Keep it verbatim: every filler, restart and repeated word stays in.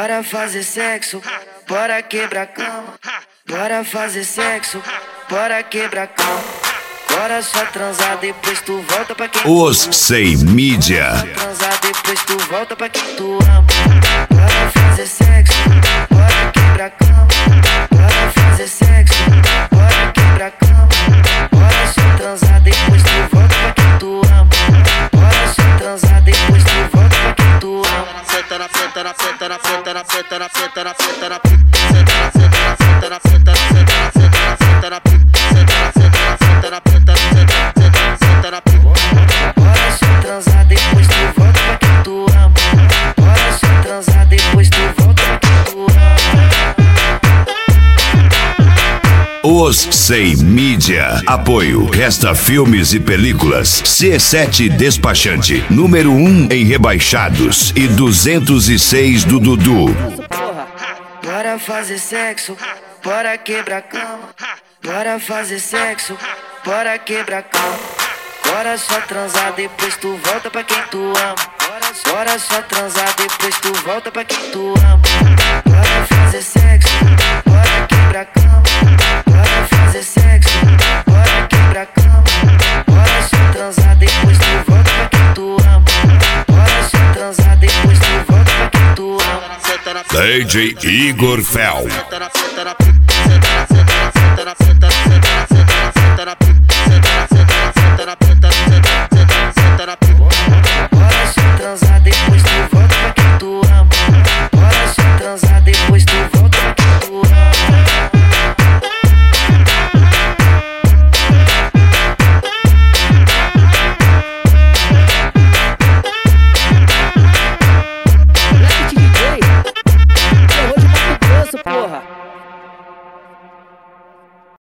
Bora fazer sexo, bora quebrar cama. Bora fazer sexo, bora quebrar cama. Bora só transar, depois tu volta pra quem Os Sem Mídia. transar, depois tu volta pra quem tu ama. Bora fazer sexo, bora quebrar cama. Bora fazer sexo, bora quebrar cama. Bora só transar, depois tu volta pra quem tu ama. Bora só transar, depois tu volta pra quem tu ama. Senta na senta na senta na senta na senta na senta na senta na senta na senta na senta na senta na senta na senta na senta na senta na senta na senta na senta na senta na Bora só transar, depois tu volta pra quem tu ama. Bora só transar, depois tu volta pra quem tu ama. Os Sem Mídia. Apoio Resta Filmes e Películas. C sete Despachante. Número um em rebaixados. E duzentos e seis do Dudu. Bora fazer sexo, bora quebrar cama. Bora fazer sexo, bora quebrar cama. Bora só transar, depois tu volta pra quem tu ama. Bora só transar, depois tu volta pra quem tu ama. Bora fazer sexo, bora quebrar cama. Bora fazer sexo, bora quebrar cama. Bora só transar, depois tu volta pra quem tu ama. Bora só transar, depois tu volta pra quem tu ama. D J Igor Fel. senta na senta na senta na senta na senta na senta